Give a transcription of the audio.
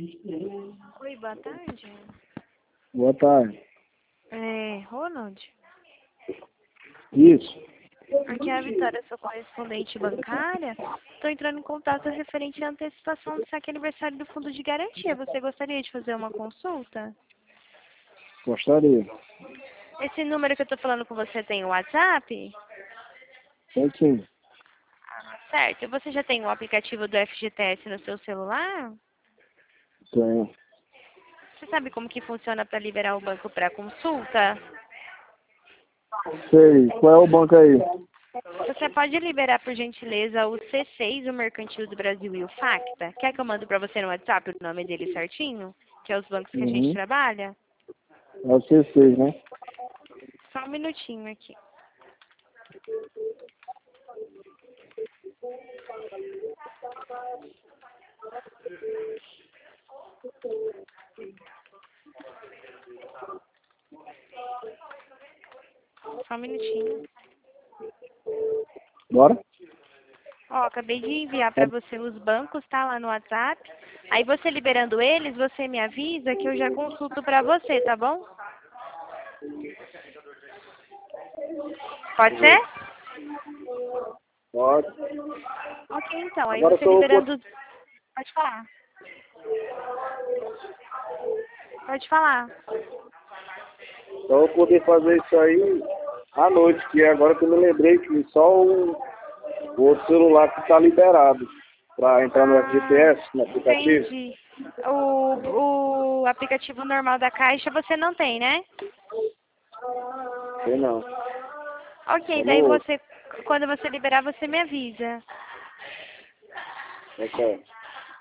Oi, boa tarde. Boa tarde. Ronald? Isso. Aqui é a Vitória, sou correspondente bancária. Estou entrando em contato referente à antecipação do saque aniversário do Fundo de Garantia. Você gostaria de fazer uma consulta? Gostaria. Esse número que eu estou falando com você tem o WhatsApp? Tem sim. Certo. Você já tem o aplicativo do FGTS no seu celular? Tenho. Você sabe como que funciona para liberar o banco para consulta? Sei. Qual é o banco aí? Você pode liberar, por gentileza, o C6, o Mercantil do Brasil e o Facta? Quer que eu mando para você no WhatsApp o nome dele certinho? Que é os bancos que a gente Uhum. trabalha? É o C6, né? Só um minutinho aqui. Só um minutinho. Bora? Ó, acabei de enviar para você os bancos, tá? Lá no WhatsApp. Aí você liberando eles, você me avisa que eu já consulto para você, tá bom? Pode ser? Pode. Ok, então. Aí Agora você liberando... Pode falar. Pode falar. só vou poder fazer isso aí à noite, que agora que eu me lembrei que só o outro celular que está liberado para entrar no FGTS, no aplicativo. Entendi. O aplicativo normal da Caixa você não tem, né? Sei não. Ok, Só daí no outro. você, quando você liberar, você me avisa. Ok.